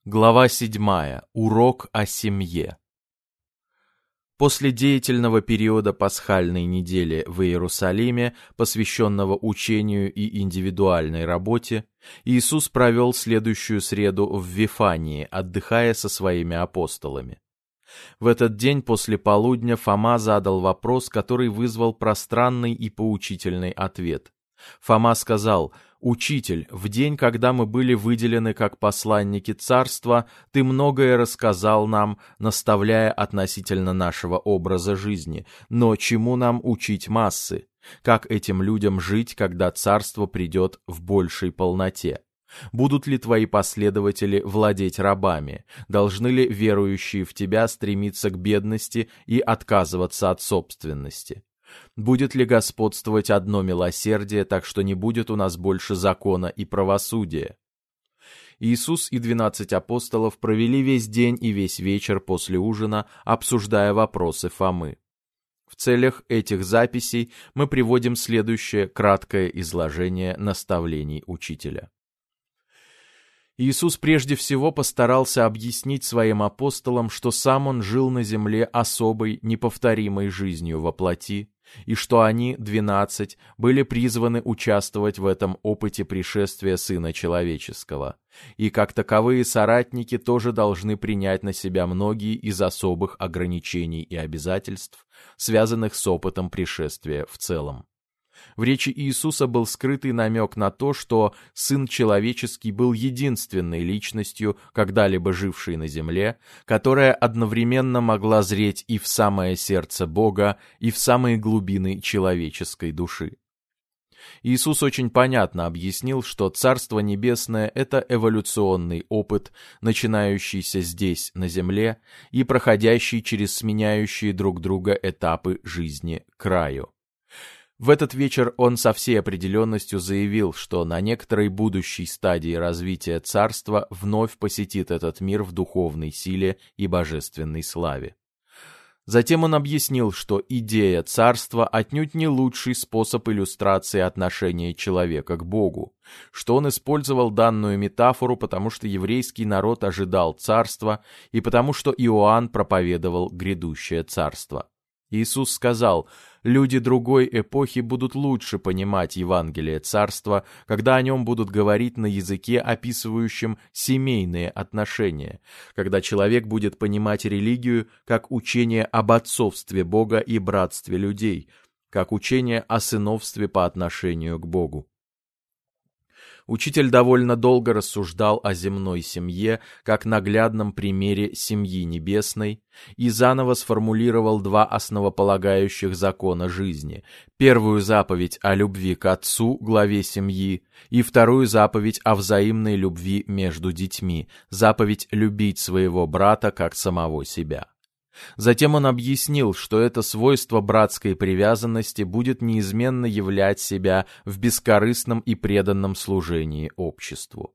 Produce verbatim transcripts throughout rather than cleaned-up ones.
Глава седьмая. Урок о семье. После деятельного периода пасхальной недели в Иерусалиме, посвященного учению и индивидуальной работе, Иисус провел следующую среду в Вифании, отдыхая со своими апостолами. В этот день после полудня Фома задал вопрос, который вызвал пространный и поучительный ответ. Фома сказал: «Учитель, в день, когда мы были выделены как посланники царства, ты многое рассказал нам, наставляя относительно нашего образа жизни. Но чему нам учить массы? Как этим людям жить, когда царство придет в большей полноте? Будут ли твои последователи владеть рабами? Должны ли верующие в тебя стремиться к бедности и отказываться от собственности? Будет ли господствовать одно милосердие, так что не будет у нас больше закона и правосудия?» Иисус и двенадцать апостолов провели весь день и весь вечер после ужина, обсуждая вопросы Фомы. В целях этих записей мы приводим следующее краткое изложение наставлений учителя. Иисус прежде всего постарался объяснить своим апостолам, что сам он жил на земле особой, неповторимой жизнью во плоти, и что они, двенадцать, были призваны участвовать в этом опыте пришествия Сына Человеческого, и как таковые соратники тоже должны принять на себя многие из особых ограничений и обязательств, связанных с опытом пришествия в целом. В речи Иисуса был скрытый намек на то, что Сын Человеческий был единственной личностью, когда-либо жившей на земле, которая одновременно могла зреть и в самое сердце Бога, и в самые глубины человеческой души. Иисус очень понятно объяснил, что Царство Небесное — это эволюционный опыт, начинающийся здесь, на земле, и проходящий через сменяющие друг друга этапы жизни к краю. В этот вечер он со всей определенностью заявил, что на некоторой будущей стадии развития царства вновь посетит этот мир в духовной силе и божественной славе. Затем он объяснил, что идея царства отнюдь не лучший способ иллюстрации отношения человека к Богу, что он использовал данную метафору, потому что еврейский народ ожидал царства и потому что Иоанн проповедовал грядущее царство. Иисус сказал: «Люди другой эпохи будут лучше понимать Евангелие Царства, когда о нем будут говорить на языке, описывающем семейные отношения, когда человек будет понимать религию как учение об отцовстве Бога и братстве людей, как учение о сыновстве по отношению к Богу». Учитель довольно долго рассуждал о земной семье как наглядном примере семьи небесной и заново сформулировал два основополагающих закона жизни: первую заповедь о любви к отцу, главе семьи, и вторую заповедь о взаимной любви между детьми, заповедь любить своего брата как самого себя. Затем он объяснил, что это свойство братской привязанности будет неизменно являть себя в бескорыстном и преданном служении обществу.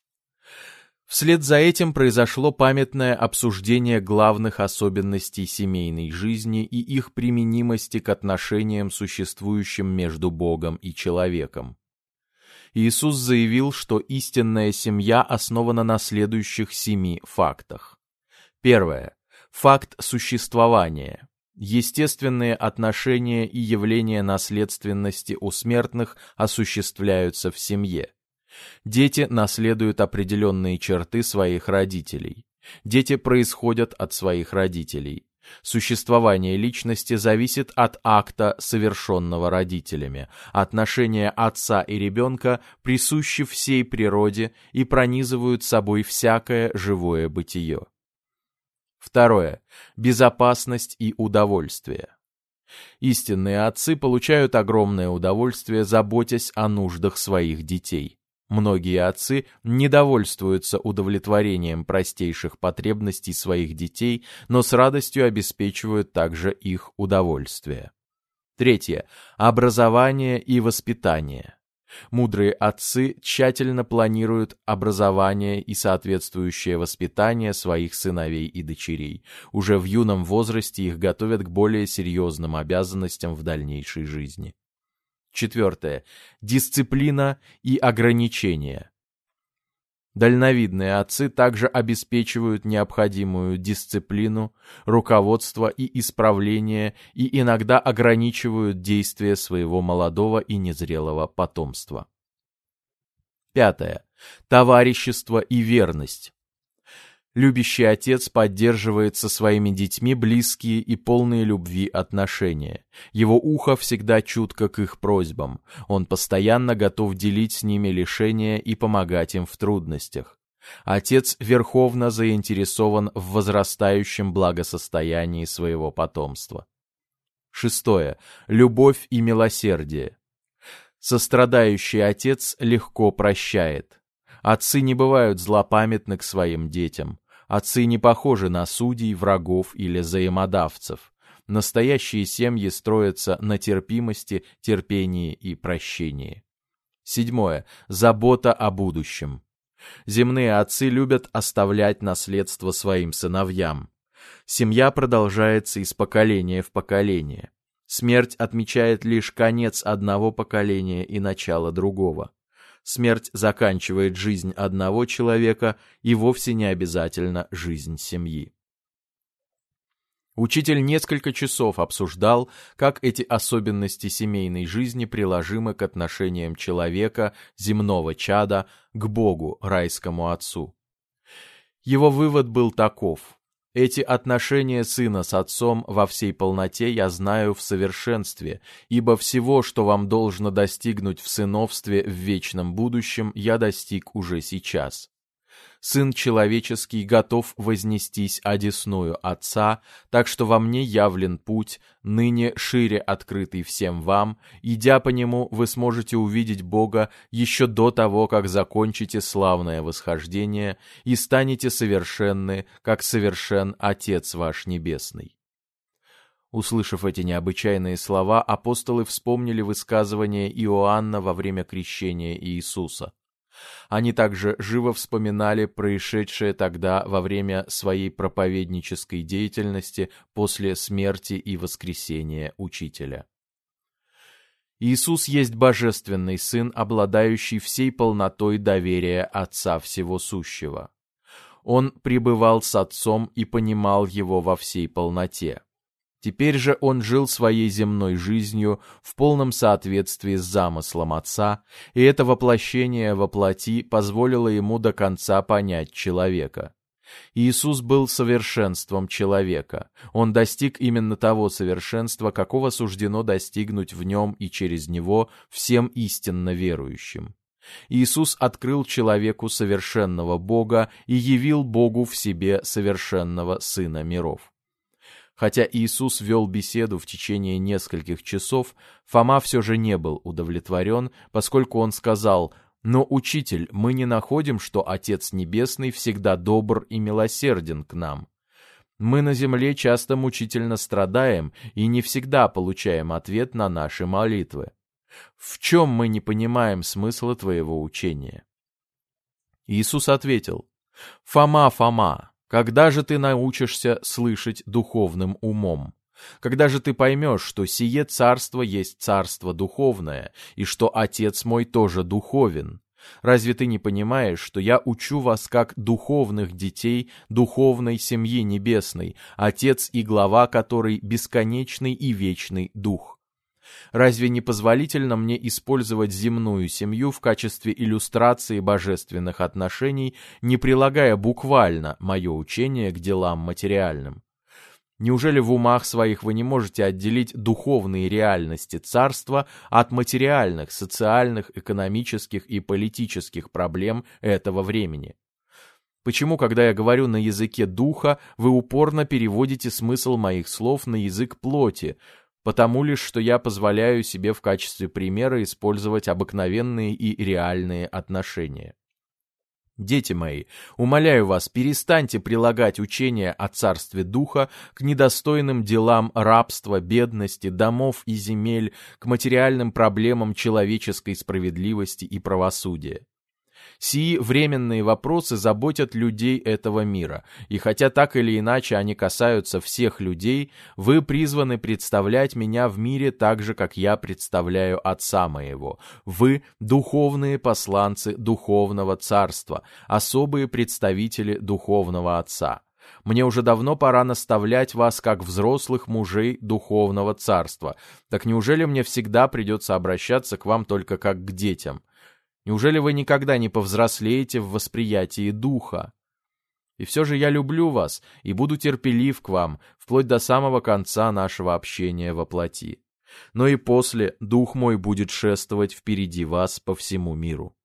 Вслед за этим произошло памятное обсуждение главных особенностей семейной жизни и их применимости к отношениям, существующим между Богом и человеком. Иисус заявил, что истинная семья основана на следующих семи фактах. Первое. Факт существования. Естественные отношения и явления наследственности у смертных осуществляются в семье. Дети наследуют определенные черты своих родителей. Дети происходят от своих родителей. Существование личности зависит от акта, совершенного родителями. Отношения отца и ребенка присущи всей природе и пронизывают собой всякое живое бытие. Второе. Безопасность и удовольствие. Истинные отцы получают огромное удовольствие, заботясь о нуждах своих детей. Многие отцы не довольствуются удовлетворением простейших потребностей своих детей, но с радостью обеспечивают также их удовольствие. Третье. Образование и воспитание. Мудрые отцы тщательно планируют образование и соответствующее воспитание своих сыновей и дочерей. Уже в юном возрасте их готовят к более серьезным обязанностям в дальнейшей жизни. Четвертое. Дисциплина и ограничения. Дальновидные отцы также обеспечивают необходимую дисциплину, руководство и исправление и иногда ограничивают действия своего молодого и незрелого потомства. Пятое. Товарищество и верность. Любящий отец поддерживает со своими детьми близкие и полные любви отношения. Его ухо всегда чутко к их просьбам. Он постоянно готов делить с ними лишения и помогать им в трудностях. Отец верховно заинтересован в возрастающем благосостоянии своего потомства. Шестое. Любовь и милосердие. Сострадающий отец легко прощает. Отцы не бывают злопамятны к своим детям. Отцы не похожи на судей, врагов или взаимодавцев. Настоящие семьи строятся на терпимости, терпении и прощении. Седьмое. Забота о будущем. Земные отцы любят оставлять наследство своим сыновьям. Семья продолжается из поколения в поколение. Смерть отмечает лишь конец одного поколения и начало другого. Смерть заканчивает жизнь одного человека и вовсе не обязательно жизнь семьи. Учитель несколько часов обсуждал, как эти особенности семейной жизни приложимы к отношениям человека, земного чада, к Богу, райскому Отцу. Его вывод был таков: эти отношения сына с отцом во всей полноте я знаю в совершенстве, ибо всего, что вам должно достигнуть в сыновстве в вечном будущем, я достиг уже сейчас. Сын человеческий готов вознестись одесную Отца, так что во мне явлен путь, ныне шире открытый всем вам, идя по нему, вы сможете увидеть Бога еще до того, как закончите славное восхождение и станете совершенны, как совершен Отец ваш Небесный. Услышав эти необычайные слова, апостолы вспомнили высказывание Иоанна во время крещения Иисуса. Они также живо вспоминали происшедшее тогда во время своей проповеднической деятельности после смерти и воскресения Учителя. Иисус есть Божественный Сын, обладающий всей полнотой доверия Отца Всего Сущего. Он пребывал с Отцом и понимал Его во всей полноте. Теперь же он жил своей земной жизнью в полном соответствии с замыслом Отца, и это воплощение во плоти позволило ему до конца понять человека. Иисус был совершенством человека. Он достиг именно того совершенства, какого суждено достигнуть в нем и через него всем истинно верующим. Иисус открыл человеку совершенного Бога и явил Богу в себе совершенного Сына миров. Хотя Иисус вел беседу в течение нескольких часов, Фома все же не был удовлетворен, поскольку он сказал: «Но, Учитель, мы не находим, что Отец Небесный всегда добр и милосерден к нам. Мы на земле часто мучительно страдаем и не всегда получаем ответ на наши молитвы. В чем мы не понимаем смысла твоего учения?» Иисус ответил: «Фома, Фома, когда же ты научишься слышать духовным умом? Когда же ты поймешь, что сие царство есть царство духовное, и что Отец мой тоже духовен? Разве ты не понимаешь, что я учу вас как духовных детей духовной семьи небесной, Отец и глава которой бесконечный и вечный Дух? Разве не позволительно мне использовать земную семью в качестве иллюстрации божественных отношений, не прилагая буквально мое учение к делам материальным? Неужели в умах своих вы не можете отделить духовные реальности царства от материальных, социальных, экономических и политических проблем этого времени? Почему, когда я говорю на языке духа, вы упорно переводите смысл моих слов на язык плоти, потому лишь, что я позволяю себе в качестве примера использовать обыкновенные и реальные отношения? Дети мои, умоляю вас, перестаньте прилагать учение о царстве духа к недостойным делам рабства, бедности, домов и земель, к материальным проблемам человеческой справедливости и правосудия. Сии временные вопросы заботят людей этого мира, и хотя так или иначе они касаются всех людей, вы призваны представлять меня в мире так же, как я представляю Отца моего. Вы — духовные посланцы духовного царства, особые представители духовного Отца. Мне уже давно пора наставлять вас, как взрослых мужей духовного царства. Так неужели мне всегда придется обращаться к вам только как к детям? Неужели вы никогда не повзрослеете в восприятии духа? И все же я люблю вас и буду терпелив к вам, вплоть до самого конца нашего общения во плоти. Но и после дух мой будет шествовать впереди вас по всему миру.